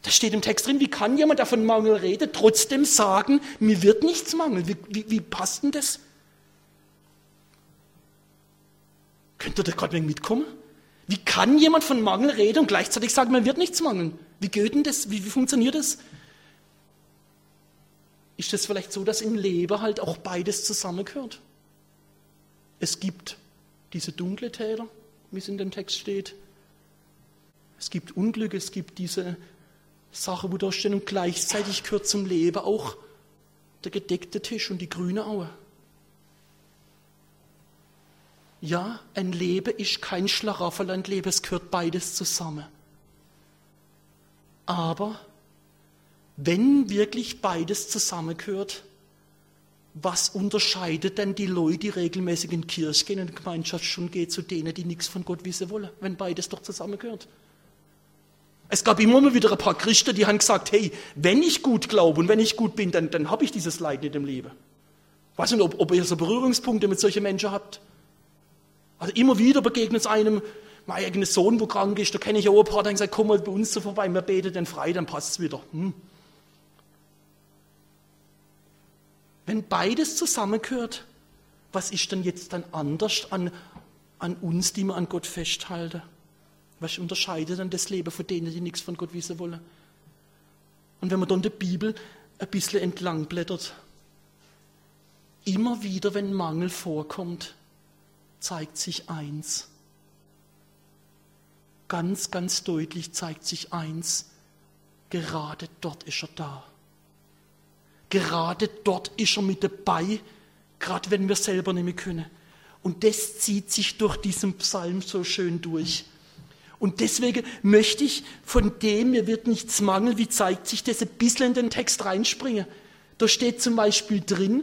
Das steht im Text drin, wie kann jemand, der von Mangel redet, trotzdem sagen, mir wird nichts mangeln? Wie passt denn das? Könnt ihr da gerade mitkommen? Wie kann jemand von Mangel reden und gleichzeitig sagen, mir wird nichts mangeln? Wie geht denn das? Wie funktioniert das? Ist das vielleicht so, dass im Leben halt auch beides zusammengehört? Es gibt diese dunkle Täler, wie es in dem Text steht. Es gibt Unglück, es gibt diese Sache, wo da stehen, und gleichzeitig gehört zum Leben auch der gedeckte Tisch und die grüne Aue. Ja, ein Leben ist kein Schlaraffenlandleben, es gehört beides zusammen. Aber wenn wirklich beides zusammengehört, was unterscheidet denn die Leute, die regelmäßig in die Kirche gehen und in die Gemeinschaftsstunden gehen, zu denen, die nichts von Gott wissen wollen, wenn beides doch zusammengehört? Es gab immer mal wieder ein paar Christen, die haben gesagt, hey, wenn ich gut glaube und wenn ich gut bin, dann habe ich dieses Leid nicht im Leben. Ich weiß nicht, ob ihr so Berührungspunkte mit solchen Menschen habt. Also immer wieder begegnet es einem, mein eigener Sohn, wo krank ist, da kenne ich auch ein paar, die haben gesagt, komm mal bei uns so vorbei, wir beten dann frei, dann passt es wieder. Wenn beides zusammengehört, was ist denn jetzt dann anders an uns, die wir an Gott festhalten? Was unterscheidet dann das Leben von denen, die nichts von Gott wissen wollen? Und wenn man dann die Bibel ein bisschen entlang blättert, immer wieder, wenn Mangel vorkommt, zeigt sich eins. Ganz, ganz deutlich zeigt sich eins. Gerade dort ist er da. Gerade dort ist er mit dabei, gerade wenn wir selber nicht mehr können. Und das zieht sich durch diesen Psalm so schön durch. Und deswegen möchte ich von dem, mir wird nichts mangeln, wie zeigt sich das, ein bisschen in den Text reinspringen. Da steht zum Beispiel drin,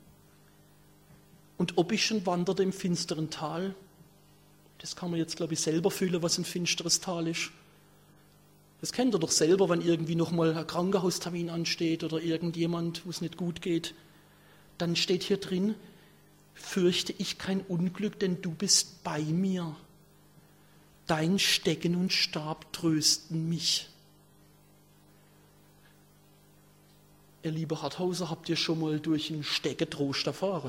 und ob ich schon wanderte im finsteren Tal, das kann man jetzt, glaube ich, selber fühlen, was ein finsteres Tal ist. Das kennt ihr doch selber, wenn irgendwie nochmal ein Krankenhaustermin ansteht oder irgendjemand, wo es nicht gut geht. Dann steht hier drin, fürchte ich kein Unglück, denn du bist bei mir. Dein Stecken und Stab trösten mich. Ihr liebe Harthauser, habt ihr schon mal durch einen Steckentrost erfahren?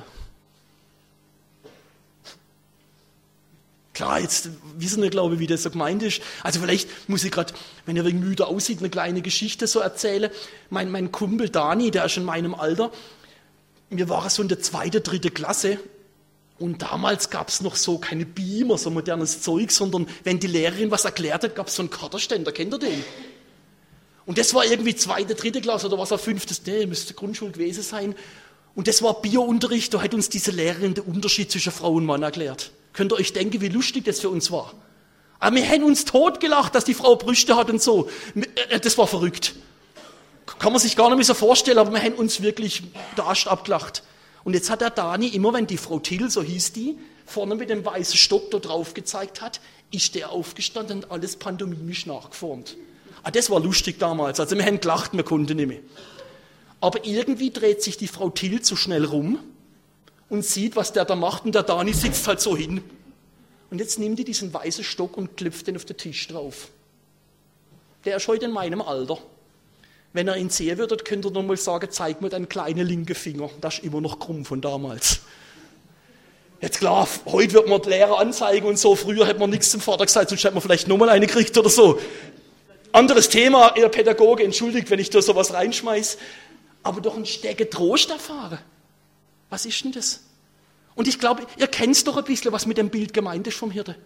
Klar, jetzt wissen wir, glaube ich, wie das so gemeint ist. Also vielleicht muss ich gerade, wenn ihr wegen müde aussieht, eine kleine Geschichte so erzählen. Mein Kumpel Dani, der ist in meinem Alter, wir waren so in der 2., 3. Klasse. Und damals gab es noch so keine Beamer, so modernes Zeug, sondern wenn die Lehrerin was erklärt hat, gab es so einen Kartenständer, kennt ihr den? Und das war irgendwie 2., 3. Klasse oder was auch 5., müsste Grundschule gewesen sein. Und das war Biounterricht, da hat uns diese Lehrerin den Unterschied zwischen Frau und Mann erklärt. Könnt ihr euch denken, wie lustig das für uns war? Aber wir haben uns totgelacht, dass die Frau Brüste hat und so. Das war verrückt. Kann man sich gar nicht mehr so vorstellen, aber wir haben uns wirklich der Arsch abgelacht. Und jetzt hat der Dani, immer wenn die Frau Till, so hieß die, vorne mit dem weißen Stock da drauf gezeigt hat, ist der aufgestanden und alles pantomimisch nachgeformt. Das war lustig damals, also wir haben gelacht, wir konnten nicht mehr. Aber irgendwie dreht sich die Frau Till zu schnell rum und sieht, was der da macht, und der Dani sitzt halt so hin. Und jetzt nimmt die diesen weißen Stock und klopft den auf den Tisch drauf. Der ist heute in meinem Alter. Wenn er ihn sehen würde, könnte er noch mal sagen, zeig mir deinen kleinen linken Finger. Das ist immer noch krumm von damals. Jetzt klar, heute wird man die Lehrer anzeigen und so. Früher hätte man nichts zum Vater gesagt, sonst hätte man vielleicht noch mal eine gekriegt oder so. Anderes Thema, ihr Pädagoge, entschuldigt, wenn ich da sowas reinschmeiß. Aber doch ein Stecken Trost erfahren. Was ist denn das? Und ich glaube, ihr kennt doch ein bisschen, was mit dem Bild gemeint ist vom Hirte.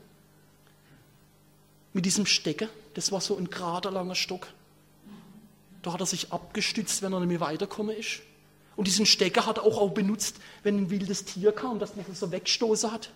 Mit diesem Stecken, das war so ein gerader langer Stock. Da hat er sich abgestützt, wenn er nicht mehr weitergekommen ist. Und diesen Stecker hat er auch benutzt, wenn ein wildes Tier kam, dass man das so weggestoßen hat.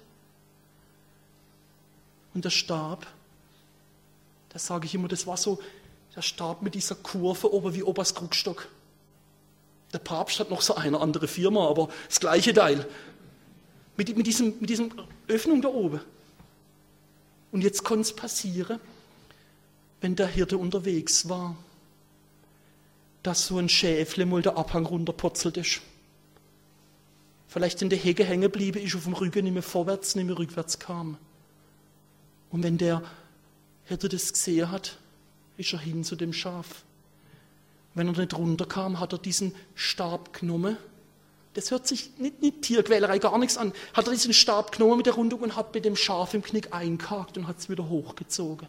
Und der Stab, das sage ich immer, das war so der Stab mit dieser Kurve oben wie Opas Krugstock. Der Papst hat noch so eine andere Firma, aber das gleiche Teil. Mit diesem Öffnung da oben. Und jetzt konnte es passieren, wenn der Hirte unterwegs war, dass so ein Schäfle mal der Abhang runterpurzelt ist. Vielleicht in der Hecke hängen geblieben ist, auf dem Rücken nicht mehr vorwärts, nicht mehr rückwärts kam. Und wenn der Hirte das gesehen hat, ist er hin zu dem Schaf. Wenn er nicht runterkam, hat er diesen Stab genommen. Das hört sich nicht Tierquälerei, gar nichts an. Hat er diesen Stab genommen mit der Rundung und hat mit dem Schaf im Knick eingehakt und hat es wieder hochgezogen.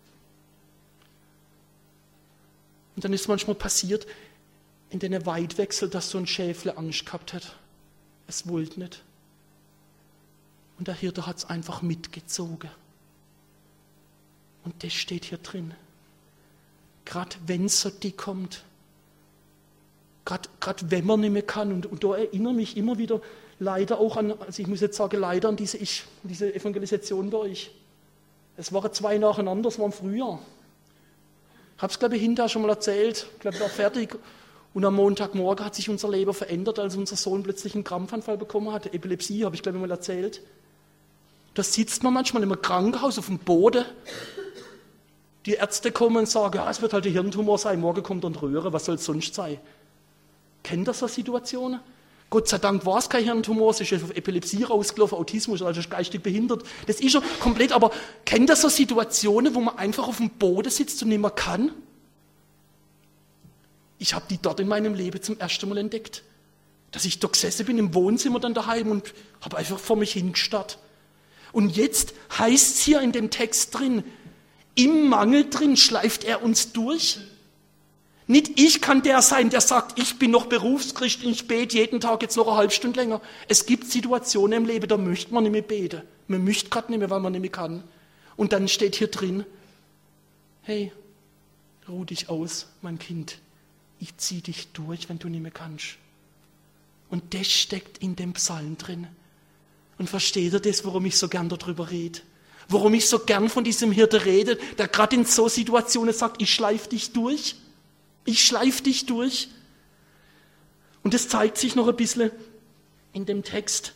Und dann ist manchmal passiert, in den Weidwechsel, dass so ein Schäfle Angst gehabt hat. Es wollte nicht. Und der Hirte hat es einfach mitgezogen. Und das steht hier drin. Gerade wenn es so dick kommt, gerade wenn man nicht mehr kann, und da erinnere mich immer wieder leider auch an, also ich muss jetzt sagen, leider an diese Evangelisation bei euch. Es waren 2 nacheinander, es war im Frühjahr. Ich habe es, glaube ich, hinterher schon mal erzählt, ich glaube, ich war fertig. Und am Montagmorgen hat sich unser Leben verändert, als unser Sohn plötzlich einen Krampfanfall bekommen hat. Epilepsie, habe ich, glaube ich, mal erzählt. Da sitzt man manchmal im Krankenhaus auf dem Boden. Die Ärzte kommen und sagen, ja, es wird halt ein Hirntumor sein, morgen kommt ein Röhre, was soll es sonst sein? Kennt ihr so Situationen? Gott sei Dank war es kein Hirntumor, es ist auf Epilepsie rausgelaufen, Autismus, also geistig behindert. Das ist schon komplett, aber kennt ihr so Situationen, wo man einfach auf dem Boden sitzt und nicht mehr kann? Ich habe die dort in meinem Leben zum ersten Mal entdeckt. Dass ich da gesessen bin im Wohnzimmer dann daheim und habe einfach vor mich hingestarrt. Und jetzt heißt es hier in dem Text drin, im Mangel drin schleift er uns durch. Nicht ich kann der sein, der sagt, ich bin noch Berufschrist, ich bete jeden Tag jetzt noch eine halbe Stunde länger. Es gibt Situationen im Leben, da möchte man nicht mehr beten. Man möchte gerade nicht mehr, weil man nicht mehr kann. Und dann steht hier drin, hey, ruh dich aus, mein Kind. Ich ziehe dich durch, wenn du nicht mehr kannst. Und das steckt in dem Psalm drin. Und versteht ihr das, warum ich so gern darüber rede? Warum ich so gern von diesem Hirte rede, der gerade in so Situationen sagt, ich schleife dich durch. Ich schleife dich durch. Und das zeigt sich noch ein bisschen in dem Text.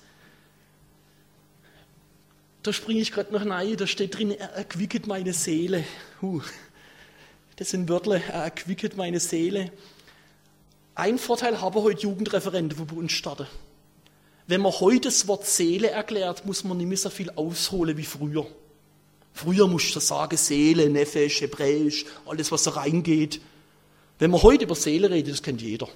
Da springe ich gerade noch rein, da steht drin, er erquicket meine Seele. Das sind Wörter, er erquicket meine Seele. Ein Vorteil haben heute Jugendreferenten, die bei uns starten. Wenn man heute das Wort Seele erklärt, muss man nicht mehr so viel ausholen wie früher. Früher musste man sagen, Seele, Nephesh, Hebräisch, alles was da reingeht. Wenn man heute über Seele redet, das kennt jeder.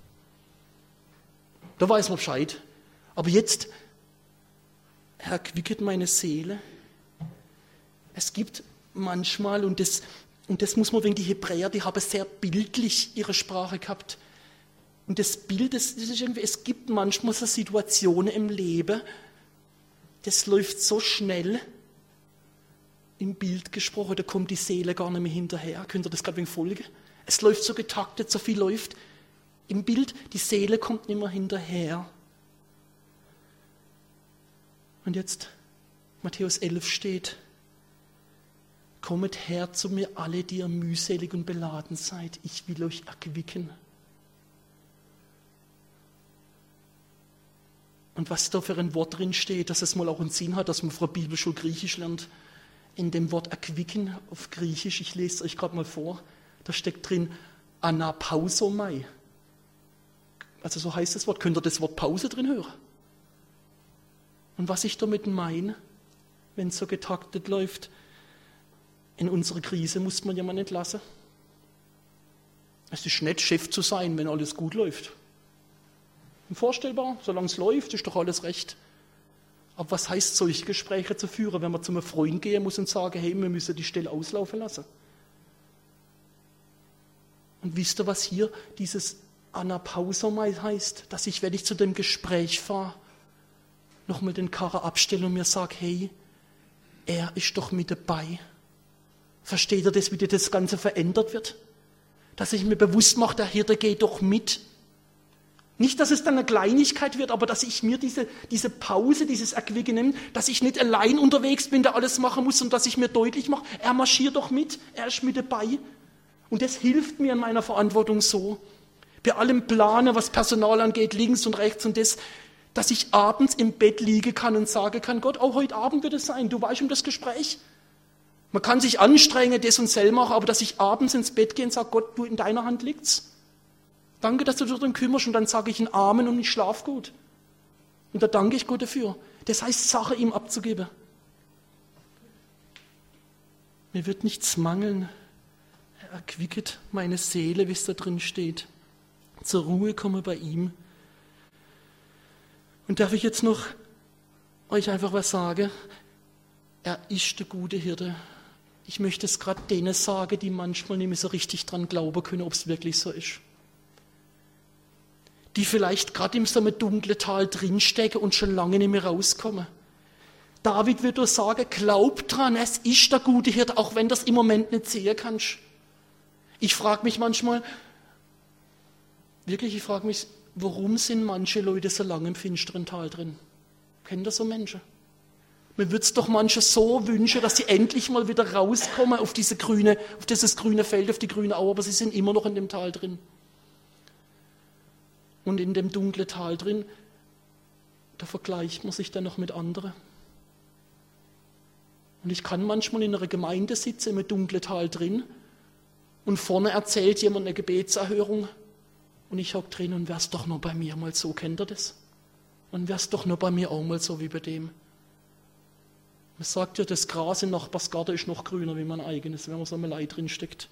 Da weiß man Bescheid. Aber jetzt, er erquicket meine Seele. Es gibt manchmal, und das muss man wegen die Hebräer, die haben sehr bildlich ihre Sprache gehabt. Und das Bild, das ist irgendwie, es gibt manchmal so Situationen im Leben, das läuft so schnell, im Bild gesprochen, da kommt die Seele gar nicht mehr hinterher. Könnt ihr das gerade folgen? Es läuft so getaktet, so viel läuft. Im Bild, die Seele kommt nicht mehr hinterher. Und jetzt, Matthäus 11 steht, kommet her zu mir alle, die ihr mühselig und beladen seid, ich will euch erquicken. Und was da für ein Wort drin steht, dass es mal auch einen Sinn hat, dass man vor der Bibelschule Griechisch lernt. In dem Wort erquicken auf Griechisch, ich lese es euch gerade mal vor, da steckt drin anapausomai. Also so heißt das Wort. Könnt ihr das Wort Pause drin hören? Und was ich damit meine, wenn es so getaktet läuft, in unserer Krise muss man jemanden entlassen. Es ist nett, Chef zu sein, wenn alles gut läuft. Vorstellbar, solange es läuft, ist doch alles recht. Aber was heißt, solche Gespräche zu führen, wenn man zu einem Freund gehen muss und sagen, hey, wir müssen die Stelle auslaufen lassen? Und wisst ihr, was hier dieses Anapausomai heißt? Dass ich, wenn ich zu dem Gespräch fahre, nochmal den Karren abstelle und mir sage, hey, er ist doch mit dabei. Versteht ihr das, wie das Ganze verändert wird? Dass ich mir bewusst mache, der Hirte geht doch mit. Nicht, dass es dann eine Kleinigkeit wird, aber dass ich mir diese Pause, dieses Erquicken nehme, dass ich nicht allein unterwegs bin, der alles machen muss und dass ich mir deutlich mache, er marschiert doch mit, er ist mit dabei. Und das hilft mir in meiner Verantwortung so. Bei allem Planen, was Personal angeht, links und rechts und das, dass ich abends im Bett liegen kann und sagen kann, Gott, auch heute Abend wird es sein, du weißt um das Gespräch. Man kann sich anstrengen, das und sel machen, aber dass ich abends ins Bett gehe und sage, Gott, du, in deiner Hand liegt's. Danke, dass du dich darum kümmerst und dann sage ich einen Amen und ich schlafe gut. Und da danke ich Gott dafür. Das heißt, Sache ihm abzugeben. Mir wird nichts mangeln. Er erquicket meine Seele, wie es da drin steht. Zur Ruhe komme bei ihm. Und darf ich jetzt noch euch einfach was sagen? Er ist der gute Hirte. Ich möchte es gerade denen sagen, die manchmal nicht mehr so richtig dran glauben können, ob es wirklich so ist. Die vielleicht gerade in so einem dunklen Tal drinstecken und schon lange nicht mehr rauskommen. David würde sagen, glaub dran, es ist der gute Hirte, auch wenn du das im Moment nicht sehen kannst. Ich frage mich manchmal, warum sind manche Leute so lange im finsteren Tal drin? Kennt ihr so Menschen? Mir würde es doch manche so wünschen, dass sie endlich mal wieder rauskommen auf dieses grüne Feld, auf die grüne Aue, aber sie sind immer noch in dem Tal drin. Und in dem dunklen Tal drin, da vergleicht man sich dann noch mit anderen. Und ich kann manchmal in einer Gemeinde sitzen, im dunklen Tal drin, und vorne erzählt jemand eine Gebetserhörung, und ich hocke drin und wär's doch nur bei mir mal so, kennt ihr das? Und wär's doch nur bei mir auch mal so wie bei dem. Man sagt ja, das Gras im Nachbarsgarten ist noch grüner wie mein eigenes, wenn man so eine Leid drin steckt.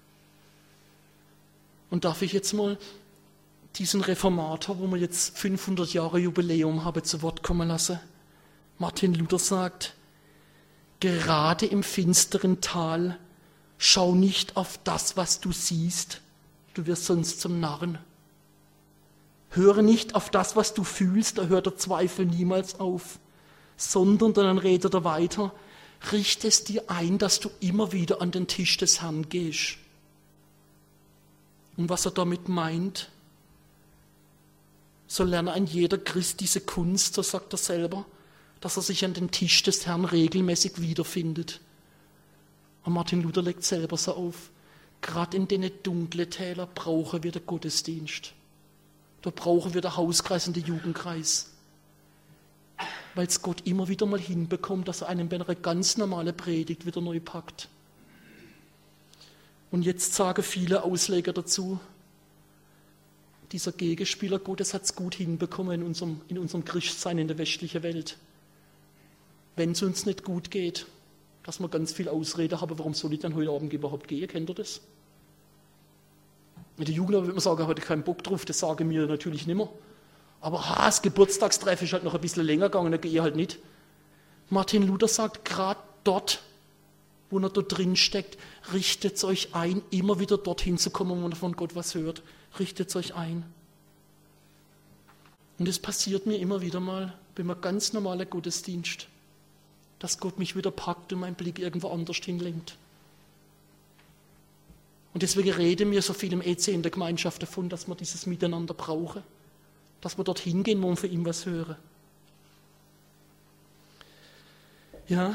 Und darf ich jetzt mal diesen Reformator, wo wir jetzt 500 Jahre Jubiläum haben, zu Wort kommen lassen? Martin Luther sagt, gerade im finsteren Tal schau nicht auf das, was du siehst, du wirst sonst zum Narren. Höre nicht auf das, was du fühlst, da hört der Zweifel niemals auf, sondern dann redet er weiter, richte es dir ein, dass du immer wieder an den Tisch des Herrn gehst. Und was er damit meint, so lerne ein jeder Christ diese Kunst, so sagt er selber, dass er sich an den Tisch des Herrn regelmäßig wiederfindet. Und Martin Luther legt selber so auf, gerade in den dunklen Tälern brauchen wir den Gottesdienst. Da brauchen wir den Hauskreis und den Jugendkreis. Weil es Gott immer wieder mal hinbekommt, dass er einen bei einer ganz normalen Predigt wieder neu packt. Und jetzt sagen viele Ausleger dazu, dieser Gegenspieler Gottes hat es gut hinbekommen in unserem Christsein in der westlichen Welt. Wenn es uns nicht gut geht, dass wir ganz viel Ausrede haben, warum soll ich dann heute Abend überhaupt gehen, kennt ihr das? Mit der Jugend würde man sagen, heute keinen Bock drauf, das sagen wir natürlich nicht mehr. Aber das Geburtstagstreff ist halt noch ein bisschen länger gegangen, dann gehe ich halt nicht. Martin Luther sagt, gerade dort, wo er da drin steckt, richtet euch ein, immer wieder dorthin zu kommen, wo man von Gott was hört. Richtet euch ein. Und es passiert mir immer wieder mal, wenn man ganz normaler Gottesdienst, dass Gott mich wieder packt und mein Blick irgendwo anders hinlenkt. Und deswegen reden wir so viel im EC in der Gemeinschaft davon, dass wir dieses Miteinander brauchen. Dass wir dorthin gehen, wo wir von ihm was hören. Ja,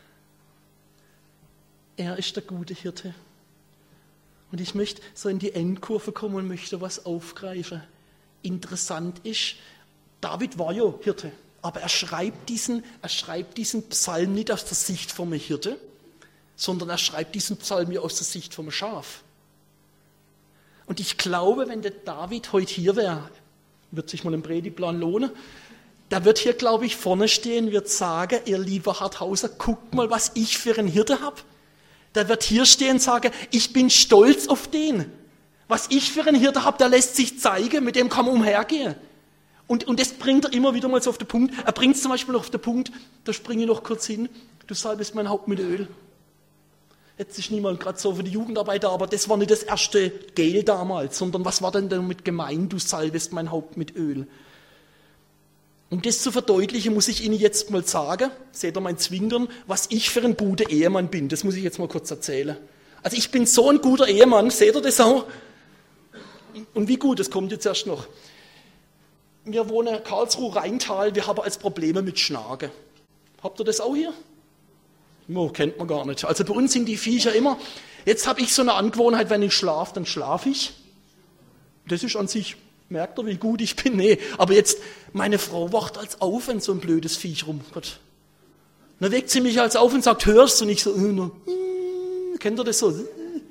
er ist der gute Hirte. Und ich möchte so in die Endkurve kommen und möchte was aufgreifen. Interessant ist, David war ja Hirte, aber er schreibt diesen Psalm nicht aus der Sicht vom Hirte, sondern er schreibt diesen Psalm ja aus der Sicht vom Schaf. Und ich glaube, wenn der David heute hier wäre, wird sich mal im Predigtplan lohnen, der wird hier, glaube ich, vorne stehen, wird sagen, ihr lieber Harthauser, guckt mal, was ich für einen Hirte habe. Der wird hier stehen und sagen, ich bin stolz auf den. Was ich für einen Hirte habe, der lässt sich zeigen, mit dem kann man umhergehen. Und das bringt er immer wieder mal so auf den Punkt. Er bringt es zum Beispiel auf den Punkt, da springe ich noch kurz hin, du salbest mein Haupt mit Öl. Jetzt ist niemand gerade so für die Jugendarbeit da, aber das war nicht das erste Gel damals, sondern was war denn damit gemeint, du salbest mein Haupt mit Öl? Um das zu verdeutlichen, muss ich Ihnen jetzt mal sagen, seht ihr mein Zwinkern, was ich für ein guter Ehemann bin. Das muss ich jetzt mal kurz erzählen. Also ich bin so ein guter Ehemann, seht ihr das auch? Und wie gut, das kommt jetzt erst noch. Wir wohnen in Karlsruhe-Rheintal, wir haben als Probleme mit Schnagen. Habt ihr das auch hier? No, kennt man gar nicht. Also bei uns sind die Viecher immer, jetzt habe ich so eine Angewohnheit, wenn ich schlafe, dann schlafe ich. Das ist an sich, merkt ihr, wie gut ich bin? Nee, aber jetzt, meine Frau wacht als auf, wenn so ein blödes Viech rumkommt. Dann weckt sie mich als auf und sagt, hörst du nicht so, kennt ihr das so?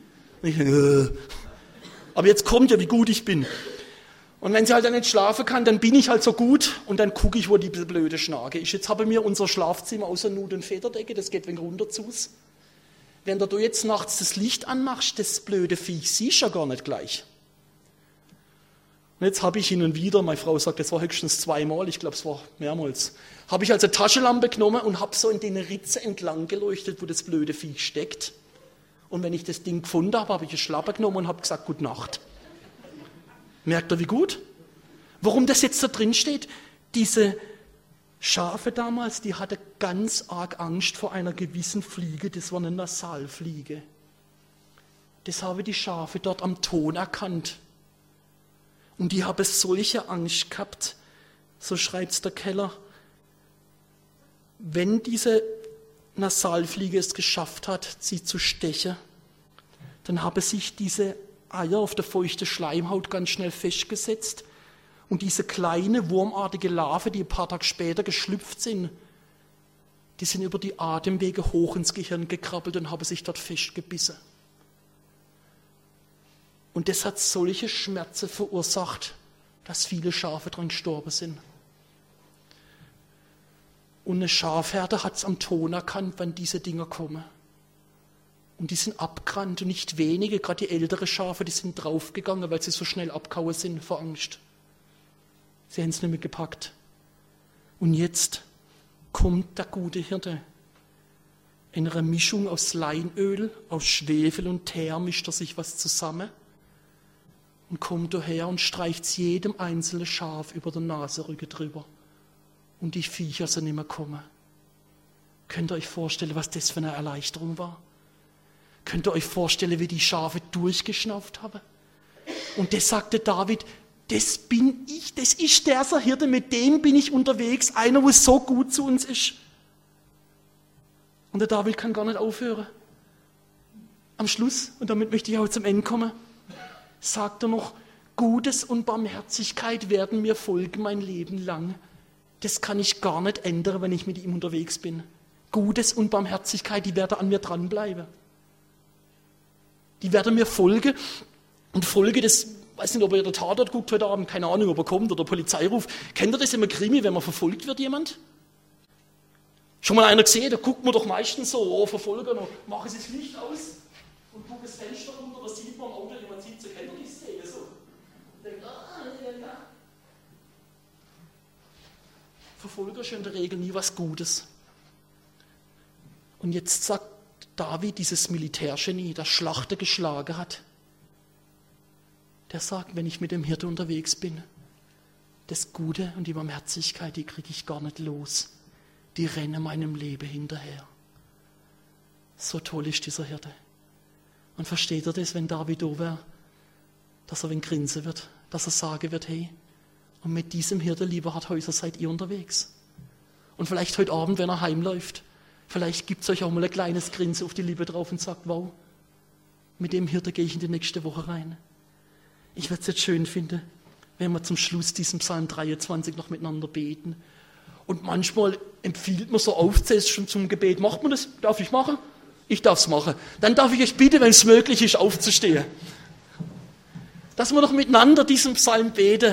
Aber jetzt kommt ja, wie gut ich bin. Und wenn sie halt dann nicht schlafen kann, dann bin ich halt so gut und dann gucke ich, wo die blöde Schnage ist. Jetzt habe ich mir unser Schlafzimmer aus der Nut- und Federdecke, das geht wegen runter zu. wenn du jetzt nachts das Licht anmachst, das blöde Viech siehst du ja gar nicht gleich. Und jetzt habe ich hin und wieder, meine Frau sagt, das war höchstens 2-mal, ich glaube, es war mehrmals, habe ich also Taschenlampe genommen und habe so in den Ritze entlang geleuchtet, wo das blöde Viech steckt. Und wenn ich das Ding gefunden habe, habe ich eine Schlappe genommen und habe gesagt, Gute Nacht. Merkt ihr, wie gut? Warum das jetzt da drin steht? Diese Schafe damals, die hatte ganz arg Angst vor einer gewissen Fliege, das war eine Nasalfliege. Das haben die Schafe dort am Ton erkannt. Und die haben solche Angst gehabt, so schreibt der Keller, wenn diese Nasalfliege es geschafft hat, sie zu stechen, dann haben sich diese Eier auf der feuchten Schleimhaut ganz schnell festgesetzt und diese kleine wurmartige Larve, die ein paar Tage später geschlüpft sind, die sind über die Atemwege hoch ins Gehirn gekrabbelt und haben sich dort festgebissen. Und das hat solche Schmerzen verursacht, dass viele Schafe dran gestorben sind. Und eine Schafherde hat es am Ton erkannt, wann diese Dinger kommen. Und die sind abgerannt und nicht wenige, gerade die älteren Schafe, die sind draufgegangen, weil sie so schnell abgehauen sind vor Angst. Sie haben es nicht mehr gepackt. Und jetzt kommt der gute Hirte. In einer Mischung aus Leinöl, aus Schwefel und Teer mischt er sich was zusammen und kommt daher und streicht jedem einzelnen Schaf über den Nasenrücken drüber. Und die Viecher sind nicht mehr gekommen. Könnt ihr euch vorstellen, was das für eine Erleichterung war? Könnt ihr euch vorstellen, wie die Schafe durchgeschnauft haben? Und das sagte David, das bin ich, das ist der Hirte, mit dem bin ich unterwegs, einer, wo so gut zu uns ist. Und der David kann gar nicht aufhören. Am Schluss, und damit möchte ich auch zum Ende kommen, sagt er noch, Gutes und Barmherzigkeit werden mir folgen mein Leben lang. Das kann ich gar nicht ändern, wenn ich mit ihm unterwegs bin. Gutes und Barmherzigkeit, die werden an mir dranbleiben. Die werden mir folgen. Und Folge, das, weiß nicht, ob ihr der Tatort guckt heute Abend, keine Ahnung, ob er kommt oder Polizeiruf. Kennt ihr das im Krimi, wenn man verfolgt wird, jemand? Schon mal einer gesehen, da guckt man doch meistens so, oh, Verfolger, noch, machen sie das Licht aus und guckt das Fenster runter, da sieht man am Auto, jemand sieht, so kennt ihr die Szene so. Und denkt, ja. Verfolger ist in der Regel nie was Gutes. Und jetzt sagt David, dieses Militärgenie, das Schlachter geschlagen hat, der sagt, wenn ich mit dem Hirte unterwegs bin, das Gute und die Barmherzigkeit, die kriege ich gar nicht los. Die rennen meinem Leben hinterher. So toll ist dieser Hirte. Und versteht ihr das, wenn David da wäre, dass er ein grinsen wird, dass er sagen wird, hey, und mit diesem Hirte, lieber Harthäuser, seid ihr unterwegs. Und vielleicht heute Abend, wenn er heimläuft, vielleicht gibt es euch auch mal ein kleines Grinsen auf die Lippe drauf und sagt, wow, mit dem Hirte gehe ich in die nächste Woche rein. Ich würde es jetzt schön finden, wenn wir zum Schluss diesen Psalm 23 noch miteinander beten. Und manchmal empfiehlt man so aufzählen schon zum Gebet. Macht man das? Darf ich machen? Ich darf es machen. Dann darf ich euch bitten, wenn es möglich ist, aufzustehen. Dass wir doch miteinander diesen Psalm beten.